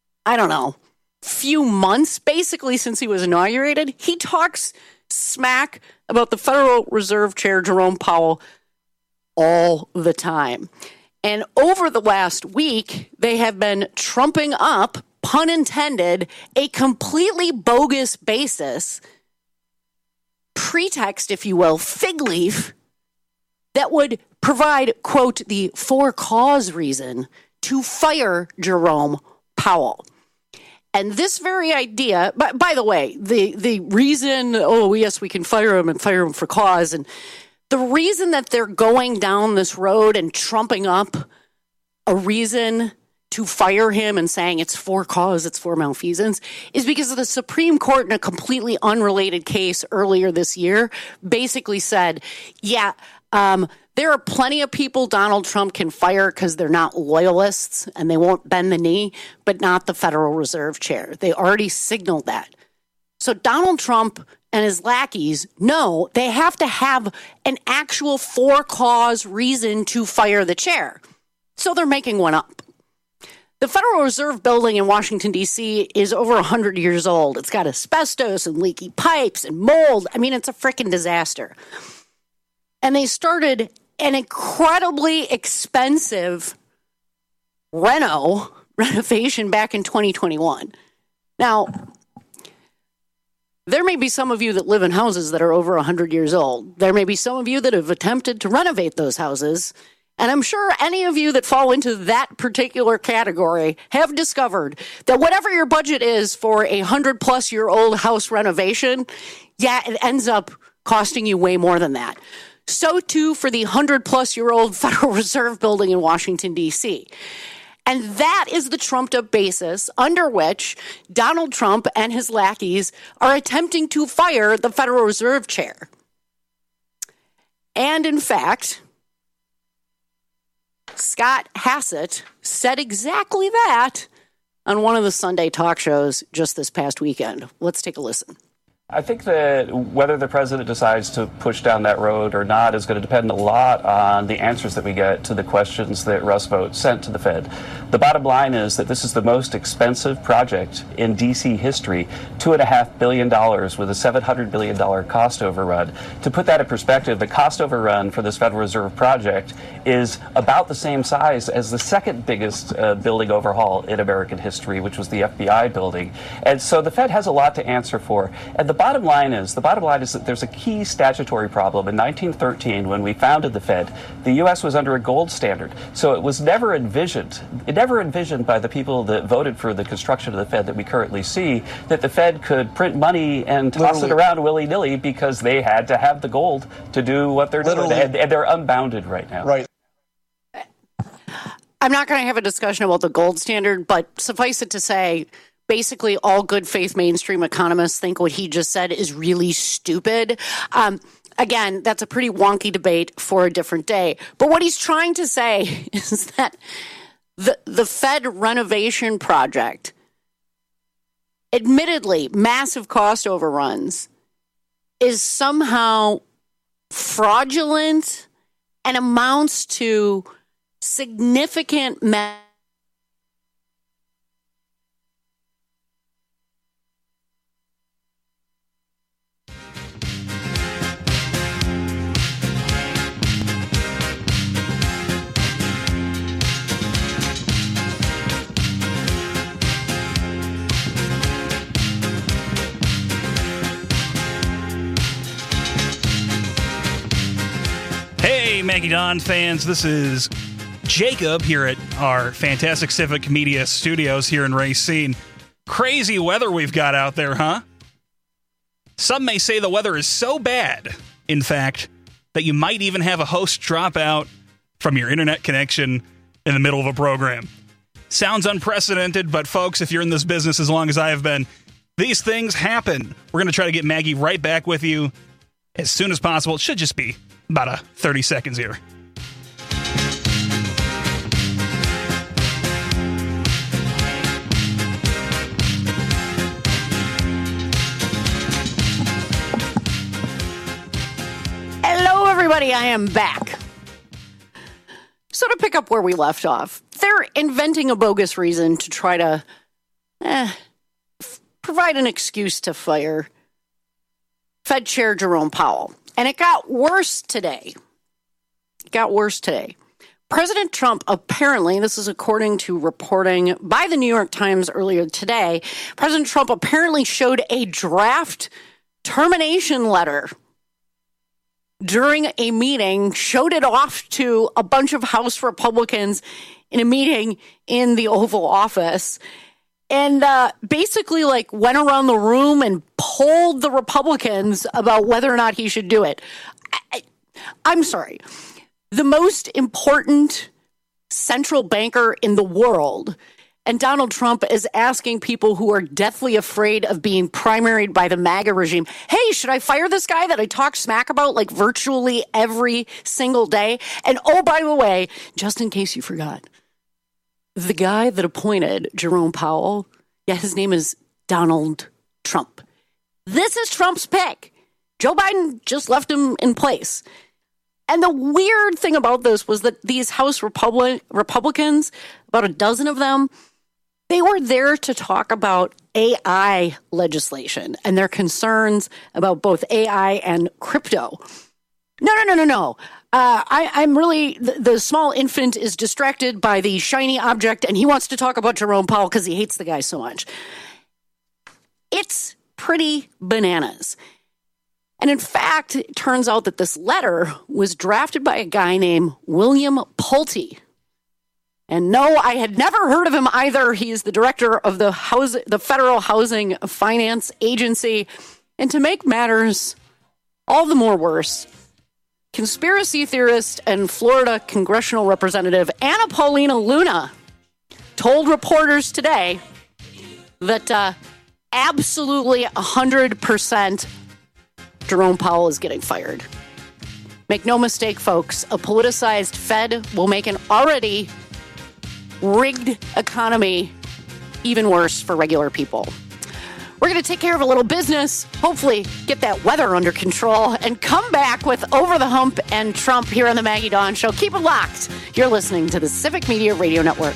few months, basically since he was inaugurated? He talks smack about the Federal Reserve Chair, Jerome Powell, all the time. And over the last week, they have been trumping up, pun intended, a completely bogus basis, pretext, if you will, fig leaf, that would provide, quote, the for-cause reason to fire Jerome Powell. And this very idea, by the way, the reason, yes, we can fire him and fire him for cause, and the reason that they're going down this road and trumping up a reason to fire him and saying it's for cause, it's for malfeasance, is because of the Supreme Court in a completely unrelated case earlier this year basically said, there are plenty of people Donald Trump can fire because they're not loyalists and they won't bend the knee, but not the Federal Reserve Chair. They already signaled that. So Donald Trump and his lackeys know they have to have an actual for-cause reason to fire the chair. So they're making one up. The Federal Reserve Building in Washington, D.C. is over 100 years old. It's got asbestos and leaky pipes and mold. I mean, it's a freaking disaster. And they started an incredibly expensive renovation back in 2021. Now, there may be some of you that live in houses that are over 100 years old. There may be some of you that have attempted to renovate those houses. And I'm sure any of you that fall into that particular category have discovered that whatever your budget is for a 100-plus-year-old house renovation, it ends up costing you way more than that. So, too, for the 100-plus-year-old Federal Reserve Building in Washington, D.C. And that is the trumped-up basis under which Donald Trump and his lackeys are attempting to fire the Federal Reserve Chair. And, in fact, Scott Hassett said exactly that on one of the Sunday talk shows just this past weekend. Let's take a listen. I think that whether the president decides to push down that road or not is going to depend a lot on the answers that we get to the questions that Rust Vote sent to the Fed. The bottom line is that this is the most expensive project in D.C. history, $2.5 billion with a $700 billion cost overrun. To put that in perspective, the cost overrun for this Federal Reserve project is about the same size as the second biggest building overhaul in American history, which was the FBI building. And so the Fed has a lot to answer for. And the bottom line is that there's a key statutory problem. In 1913, when we founded the Fed, the U.S. was under a gold standard. So it was never envisioned by the people that voted for the construction of the Fed that we currently see, that the Fed could print money and toss it around willy-nilly because they had to have the gold to do what they're doing. And they're unbounded right now. Right. I'm not going to have a discussion about the gold standard, but suffice it to say, basically all good faith mainstream economists think what he just said is really stupid. Again, that's a pretty wonky debate for a different day. But what he's trying to say is that the Fed renovation project, admittedly massive cost overruns, is somehow fraudulent and amounts to significant Hey, Maggie Don fans, this is Jacob here at our fantastic Civic Media studios here in Racine. Crazy weather we've got out there, huh? Some may say the weather is so bad, in fact, that you might even have a host drop out from your internet connection in the middle of a program. Sounds unprecedented, but folks, if you're in this business as long as I have been, these things happen. We're going to try to get Maggie right back with you as soon as possible. It should just be about 30 seconds here. Hello, everybody. I am back. So to pick up where we left off, they're inventing a bogus reason to try to provide an excuse to fire Fed Chair Jerome Powell. And it got worse today. President Trump apparently, this is according to reporting by the New York Times earlier today, President Trump apparently showed a draft termination letter during a meeting, showed it off to a bunch of House Republicans in a meeting in the Oval Office, and basically went around the room and polled the Republicans about whether or not he should do it. I'm sorry. The most important central banker in the world, and Donald Trump is asking people who are deathly afraid of being primaried by the MAGA regime, hey, should I fire this guy that I talk smack about virtually every single day? And oh, by the way, just in case you forgot, the guy that appointed Jerome Powell, his name is Donald Trump. This is Trump's pick. Joe Biden just left him in place. And the weird thing about this was that these House Republicans, about a dozen of them, they were there to talk about AI legislation and their concerns about both AI and crypto. No. I'm really, the small infant is distracted by the shiny object, and he wants to talk about Jerome Powell because he hates the guy so much. It's pretty bananas. And in fact, it turns out that this letter was drafted by a guy named William Pulte. And no, I had never heard of him either. He's the director of the Federal Housing Finance Agency. And to make matters all the more worse, conspiracy theorist and Florida congressional representative Anna Paulina Luna told reporters today that absolutely 100% Jerome Powell is getting fired. Make no mistake, folks, a politicized Fed will make an already rigged economy even worse for regular people. We're going to take care of a little business, hopefully get that weather under control, and come back with Over the Hump and Trump here on the Maggie Dawn Show. Keep it locked. You're listening to the Civic Media Radio Network.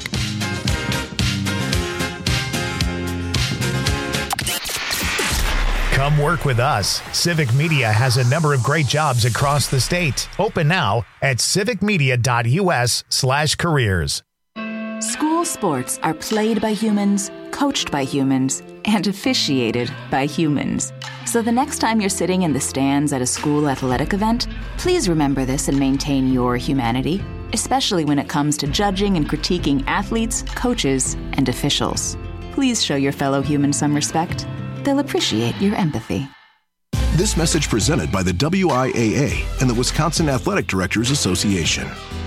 Come work with us. Civic Media has a number of great jobs across the state. Open now at civicmedia.us/careers. School sports are played by humans, coached by humans, and officiated by humans. So the next time you're sitting in the stands at a school athletic event, please remember this and maintain your humanity, especially when it comes to judging and critiquing athletes, coaches, and officials. Please show your fellow humans some respect. They'll appreciate your empathy. This message presented by the WIAA and the Wisconsin Athletic Directors Association.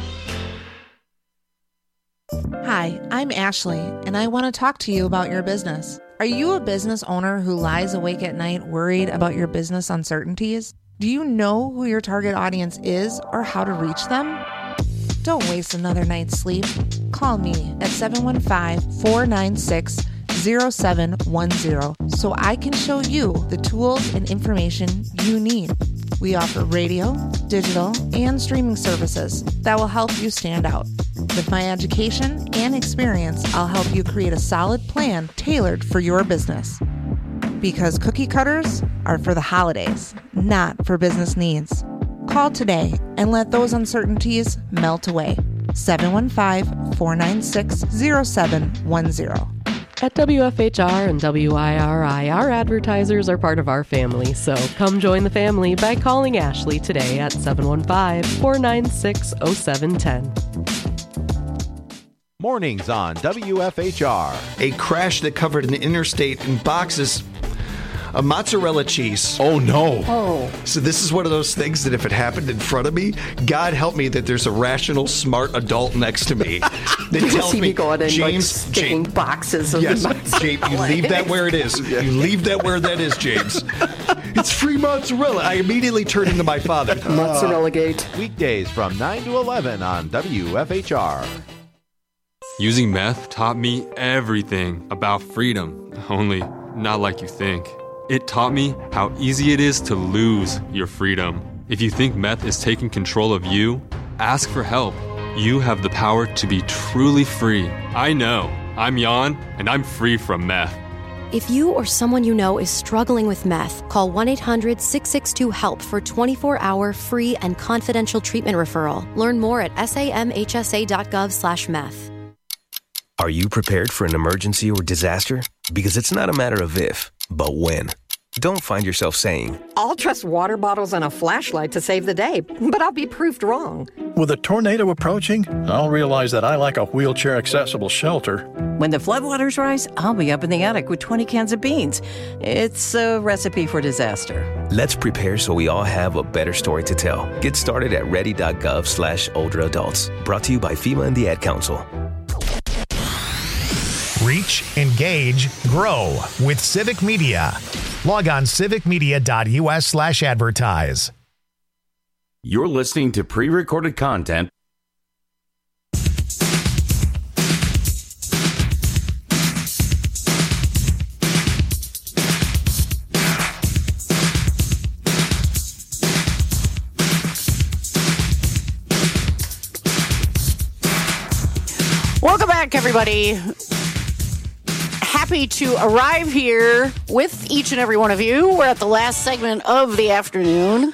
Hi, I'm Ashley, and I want to talk to you about your business. Are you a business owner who lies awake at night worried about your business uncertainties? Do you know who your target audience is or how to reach them? Don't waste another night's sleep. Call me at 715-496-0710 so I can show you the tools and information you need. We offer radio, digital, and streaming services that will help you stand out. With my education and experience, I'll help you create a solid plan tailored for your business. Because cookie cutters are for the holidays, not for business needs. Call today and let those uncertainties melt away. 715-496-0710. At WFHR and WIRI, our advertisers are part of our family, so come join the family by calling Ashley today at 715-496-0710. Mornings on WFHR. A crash that covered an interstate in boxes of mozzarella cheese. Oh, no. Oh. So this is one of those things that if it happened in front of me, God help me that there's a rational, smart adult next to me that tells me, going in, James, sticking boxes of yes, mozzarella. James, you leave that where it is. You leave that where that is, James. It's free mozzarella. I immediately turned into my father. Mozzarella Gate. Weekdays from 9 to 11 on WFHR. Using meth taught me everything about freedom, only not like you think. It taught me how easy it is to lose your freedom. If you think meth is taking control of you, ask for help. You have the power to be truly free. I know. I'm Jan, and I'm free from meth. If you or someone you know is struggling with meth, call 1-800-662-HELP for 24-hour free and confidential treatment referral. Learn more at samhsa.gov/meth. Are you prepared for an emergency or disaster? Because it's not a matter of if, but when. Don't find yourself saying, I'll trust water bottles and a flashlight to save the day, but I'll be proved wrong. With a tornado approaching, I'll realize that I lack a wheelchair-accessible shelter. When the floodwaters rise, I'll be up in the attic with 20 cans of beans. It's a recipe for disaster. Let's prepare so we all have a better story to tell. Get started at ready.gov/older adults. Brought to you by FEMA and the Ad Council. Reach, engage, grow with Civic Media. Log on civicmedia.us/advertise. You're listening to pre-recorded content. Welcome back, everybody. Happy to arrive here with each and every one of you. We're at the last segment of the afternoon.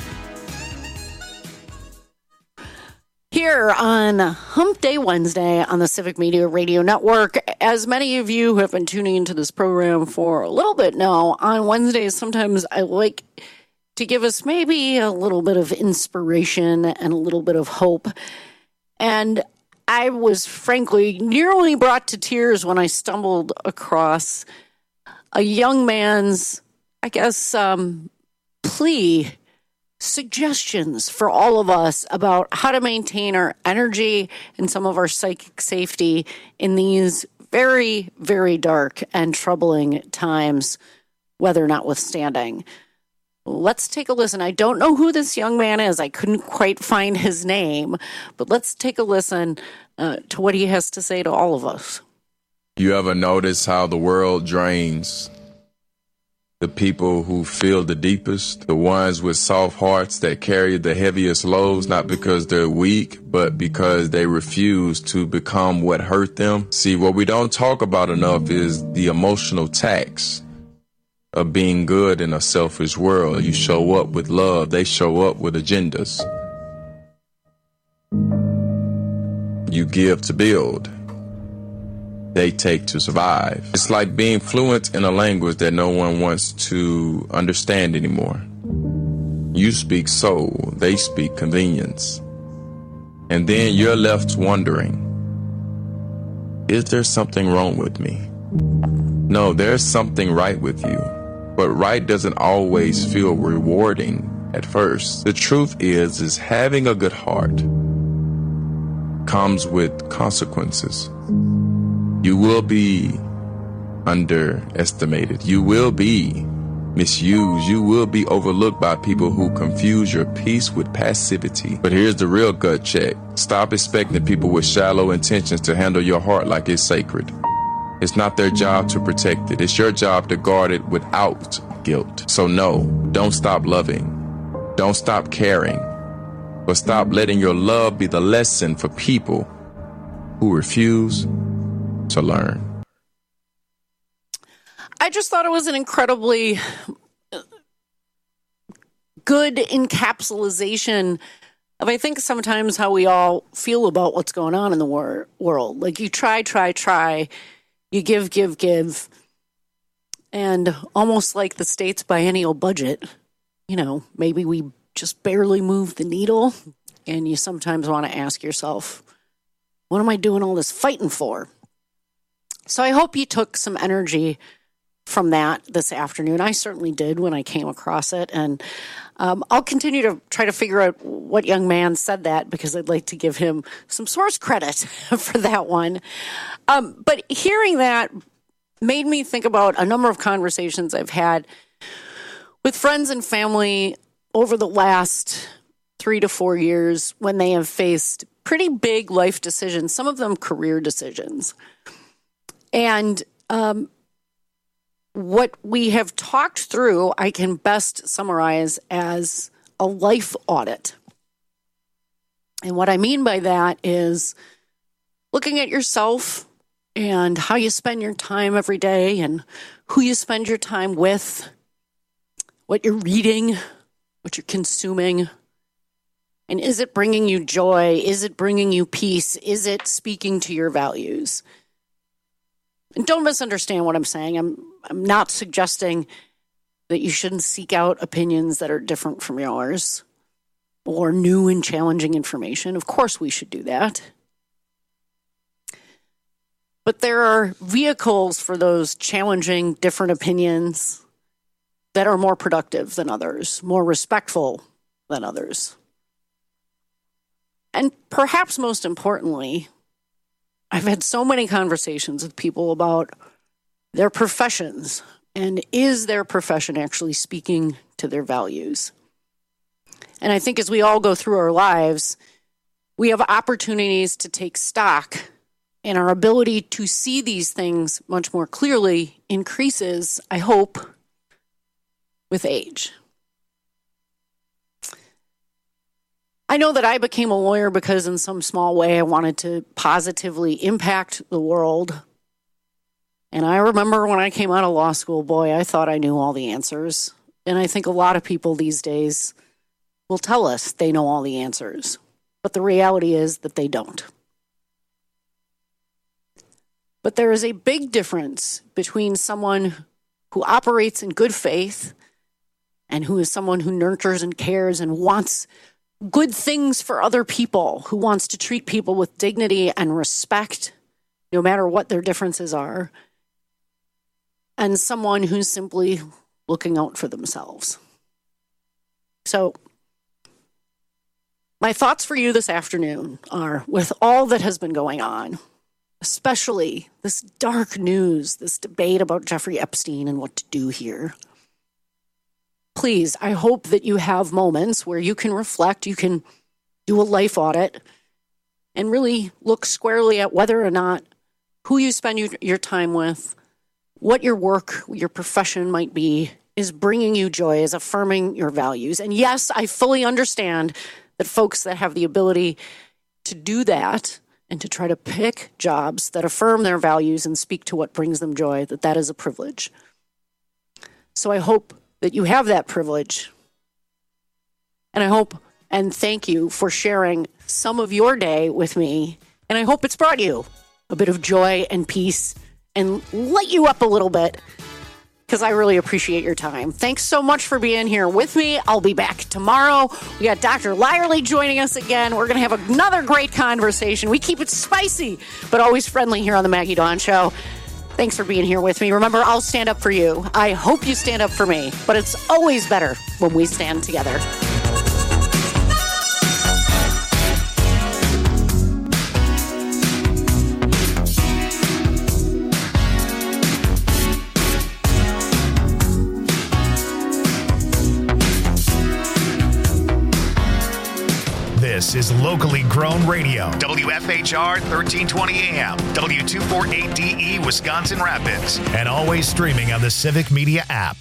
Here on Hump Day Wednesday on the Civic Media Radio Network. As many of you who have been tuning into this program for a little bit now, on Wednesdays, sometimes I like to give us maybe a little bit of inspiration and a little bit of hope. And I was frankly nearly brought to tears when I stumbled across a young man's, I guess, plea, suggestions for all of us about how to maintain our energy and some of our psychic safety in these very, very dark and troubling times, weather notwithstanding. Let's take a listen. I don't know who this young man is. I couldn't quite find his name, but let's take a listen to what he has to say to all of us. You ever notice how the world drains The people who feel the deepest, the ones with soft hearts that carry the heaviest loads, not because they're weak, but because they refuse to become what hurt them. See, what we don't talk about enough is the emotional tax of being good in a selfish world. You show up with love, they show up with agendas. You give to build, they take to survive. It's like being fluent in a language that no one wants to understand anymore. You speak soul, they speak convenience. And then you're left wondering, is there something wrong with me? No, there's something right with you. But right doesn't always feel rewarding at first. The truth is having a good heart comes with consequences. You will be underestimated. You will be misused. You will be overlooked by people who confuse your peace with passivity. But here's the real gut check. Stop expecting people with shallow intentions to handle your heart like it's sacred. It's not their job to protect it. It's your job to guard it without guilt. So no, don't stop loving. Don't stop caring. But stop letting your love be the lesson for people who refuse to learn. I just thought it was an incredibly good encapsulation of, I think, sometimes how we all feel about what's going on in the world. Like, you try, you give, and almost like the state's biennial budget, you know, maybe we just barely move the needle, and you sometimes want to ask yourself, what am I doing all this fighting for? So I hope you took some energy from that this afternoon. I certainly did when I came across it. And I'll continue to try to figure out what young man said that, because I'd like to give him some source credit for that one. But hearing that made me think about a number of conversations I've had with friends and family over the last 3 to 4 years when they have faced pretty big life decisions, some of them career decisions. And what we have talked through, I can best summarize as a life audit. And what I mean by that is looking at yourself and how you spend your time every day and who you spend your time with, what you're reading, what you're consuming. And is it bringing you joy? Is it bringing you peace? Is it speaking to your values? And don't misunderstand what I'm saying. I'm not suggesting that you shouldn't seek out opinions that are different from yours or new and challenging information. Of course we should do that. But there are vehicles for those challenging, different opinions that are more productive than others, more respectful than others. And perhaps most importantly, I've had so many conversations with people about their professions, and is their profession actually speaking to their values? And I think as we all go through our lives, we have opportunities to take stock, and our ability to see these things much more clearly increases, I hope, with age. I know that I became a lawyer because in some small way I wanted to positively impact the world. And I remember when I came out of law school, boy, I thought I knew all the answers. And I think a lot of people these days will tell us they know all the answers. But the reality is that they don't. But there is a big difference between someone who operates in good faith and who is someone who nurtures and cares and wants good things for other people, who wants to treat people with dignity and respect, no matter what their differences are, and someone who's simply looking out for themselves. So, my thoughts for you this afternoon are, with all that has been going on, especially this dark news, this debate about Jeffrey Epstein and what to do here, please, I hope that you have moments where you can reflect, you can do a life audit, and really look squarely at whether or not who you spend your time with, what your work, your profession might be, is bringing you joy, is affirming your values. And yes, I fully understand that folks that have the ability to do that and to try to pick jobs that affirm their values and speak to what brings them joy, that is a privilege. So I hope that you have that privilege. And I hope and thank you for sharing some of your day with me. And I hope it's brought you a bit of joy and peace and light you up a little bit, because I really appreciate your time. Thanks so much for being here with me. I'll be back tomorrow. We got Dr. Lyerly joining us again. We're going to have another great conversation. We keep it spicy, but always friendly here on the Maggie Dawn Show. Thanks for being here with me. Remember, I'll stand up for you. I hope you stand up for me, but it's always better when we stand together. This is locally grown radio. WFHR 1320 AM, W248DE Wisconsin Rapids, and always streaming on the Civic Media app.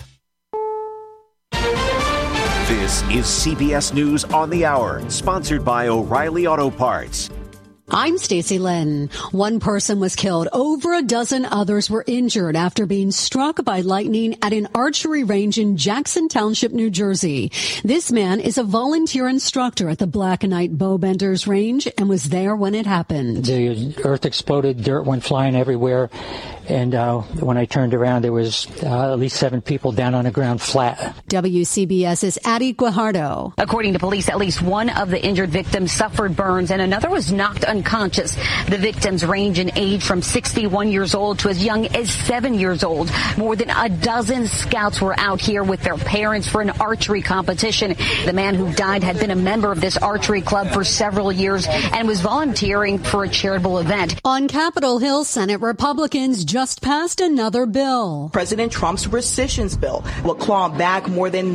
This is CBS News on the Hour, sponsored by O'Reilly Auto Parts. I'm Stacey Lynn. One person was killed. Over a dozen others were injured after being struck by lightning at an archery range in Jackson Township, New Jersey. This man is a volunteer instructor at the Black and White Bowbenders Range and was there when it happened. The earth exploded, dirt went flying everywhere. And when I turned around, there was at least 7 people down on the ground flat. WCBS's Addie Guajardo. According to police, at least one of the injured victims suffered burns and another was knocked unconscious. The victims range in age from 61 years old to as young as 7 years old. More than a dozen scouts were out here with their parents for an archery competition. The man who died had been a member of this archery club for several years and was volunteering for a charitable event. On Capitol Hill, Senate Republicans just passed another bill. President Trump's rescission bill will claw back more than